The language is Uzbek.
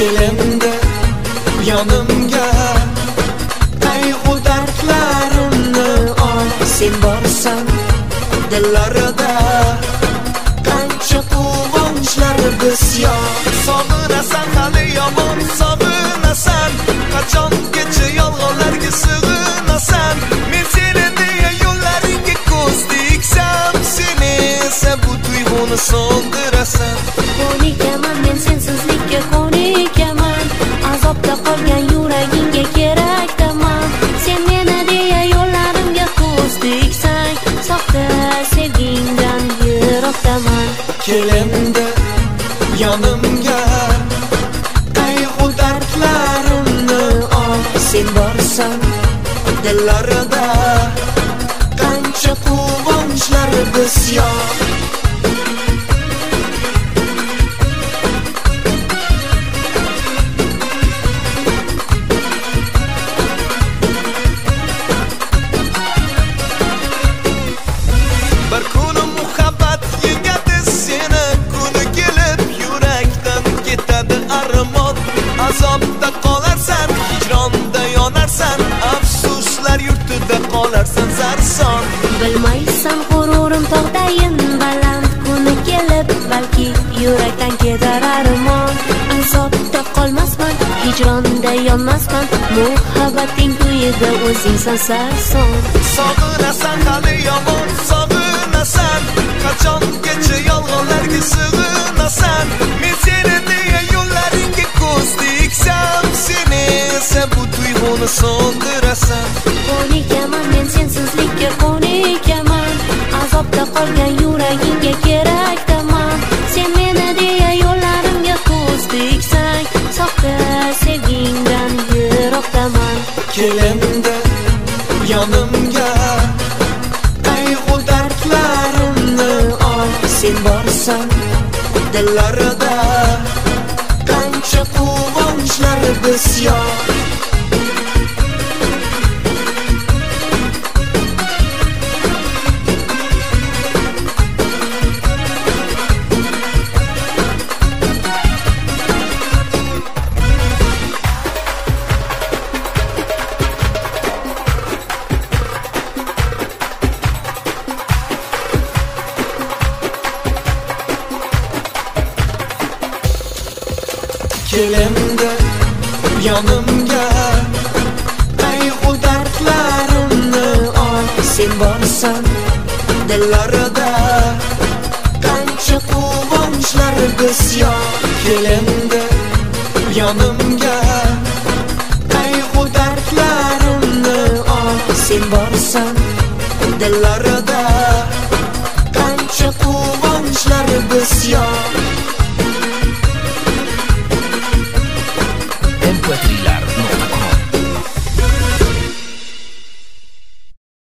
kelimdi yonimga, qayg'u dardlarimni ol. Sen borsan dillarida qancha quvonchlar bisyor. Sog'inasan hali yomon, sog'inasan, qachongacha yolg'onlarga sig'inasan. Men seni deya yo'llaringga ko'z tiksam, sen esa bu tuyg'uni so'ndirasan. Ko'nikaman men sensizlikka, ko'nikaman azobda qolgan yuragingga kerakdaman. Sen meni deya yo'llarimga ko'z tiksang, soxta sevgingdan yiroqdaman. Kelimdi yonimga, qayg'u dardlarimni ol. Sen borsan dillarida qancha quvonchlar bisyor. Bir kuni muhabbat yengadi seni, kuni kelib yurakdan ketadi armon. Azobda qolarsan, hijronda yonarsan, afsuslar yurtida qolarsan sarson. Bilmaysan g'ururim tog'dayin baland, kuni kelib balki yurakdan ketar armon. Azobda qolmasman, hijronda yonmasman, muhabbating to'yida o'zingsan sarson. Sog'inasan hali yomon, sog'inasan, qachongacha yolg'onlarga sig'inasan. Men seni deya yo'llaringga ko'z tiksam, sen esa bu tuyg'uni so'ndirasan. Ko'nikaman men sensizlikka, ko'nikaman azobda qolgan yuragingga kerakdaman. Sen meni deya yo'llarimga ko'z tiksang, soxta sevgingdan yiroqdaman. Kelimdi yonimga, qayg'u dardlarimni ol. Sen borsan dillarida qancha quvonchlar bisyor. Kelimdi yonimga, qayg'u dardlarimni ol. Sen borsan dillarida qancha quvonchlar bisyor. Kelimdi yonimga, qayg'u dardlarimni ol. Sen borsan dillarida qancha quvonchlar bisyor.